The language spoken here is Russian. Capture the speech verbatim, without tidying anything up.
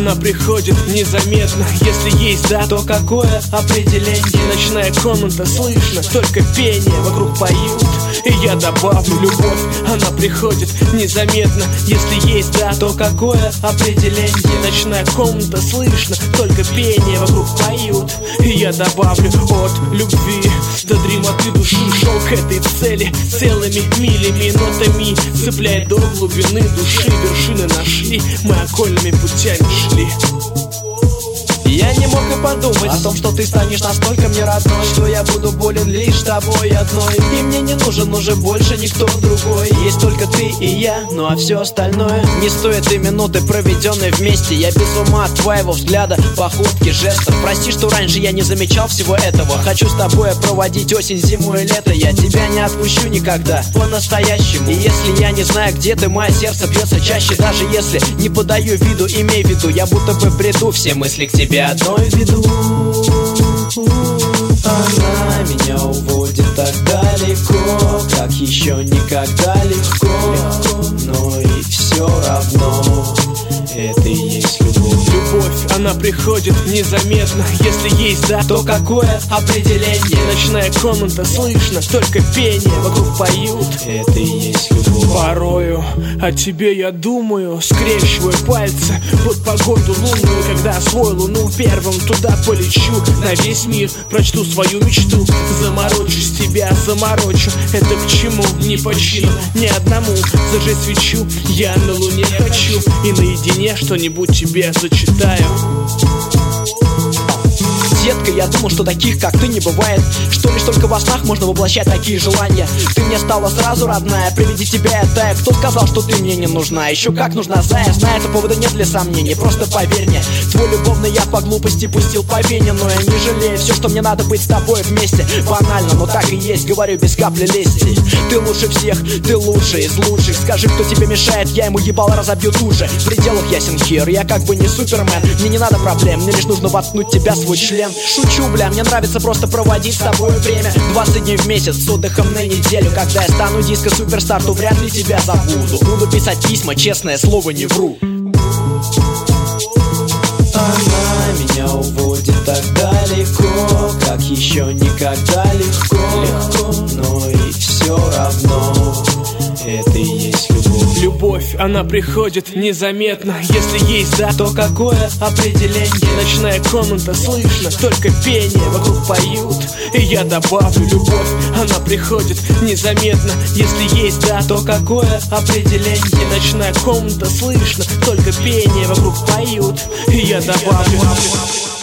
она приходит незаметно. Если есть да, то какое определение? Ночная комната, слышно только пение, вокруг поют, и я добавлю любовь. Она приходит незаметно. Если есть да, то какое определение? Ночная комната, слышно только пение, вокруг поют, и я добавлю от любви до дремоты души. Шел к этой цели целыми милями, нотами, цепляя до глубины души. Вершины нашли, мы окольными путями шли. Я не мог и подумать о том, что ты станешь настолько мне родной, что я буду болен лишь тобой одной. И мне не нужен уже больше никто другой. Есть только ты и я, ну а все остальное не стоит и минуты, проведенной вместе. Я без ума от твоего взгляда, походки, жестов. Прости, что раньше я не замечал всего этого. Хочу с тобой проводить осень, зиму и лето. Я тебя не отпущу никогда, по-настоящему. И если я не знаю, где ты, мое сердце бьется чаще. Даже если не подаю виду, имей в виду, я будто бы бреду, все мысли к тебе одной веду. Она меня уводит так далеко, как еще никогда легко. Но и все равно это и есть любовь. Любовь, она приходит незаметно. Если есть да, то какое определение? Ночная комната, слышно только пение, вокруг поют, это и есть любовь. Порою о тебе я думаю, скрещиваю пальцы под погоду лунную. Когда освою луну первым, туда полечу, на весь мир прочту свою мечту. Заморочусь, тебя заморочу, это к чему? Не по чину, ни одному зажечь свечу. Я на луне хочу и наедине что-нибудь тебе зачитаю. Детка, я думал, что таких, как ты, не бывает, что лишь только во снах можно воплощать такие желания. Ты мне стала сразу родная, при виде тебя я таю. Кто сказал, что ты мне не нужна? Еще как нужна, зая. Знаю, это повода нет для сомнений, просто поверь мне. Твой любовный я по глупости пустил по вене, но я не жалею. Все, что мне надо, быть с тобой вместе. Банально, но так и есть, говорю без капли лести. Ты лучше всех, ты лучший из лучших. Скажи, кто тебе мешает, я ему ебало разобью тут же. В пределах ясен хер, я как бы не супермен. Мне не надо проблем, мне лишь нужно воткнуть тебя в свой член. Шучу, бля, мне нравится просто проводить с тобой время. двадцать дней в месяц с отдыхом на неделю. Когда я стану диско-суперстар, то вряд ли тебя забуду. Буду писать письма, честное слово, не вру. Она меня уводит так далеко, как еще никогда легко. Легко, но и все равно это и есть любовь. Любовь, она приходит незаметно. Если есть да, то какое определение? Ночная комната, слышно только пение, вокруг поют, и я добавлю любовь. Она приходит незаметно. Если есть да, то какое определение? Ночная комната, слышно только пение, вокруг поют, и я добавлю.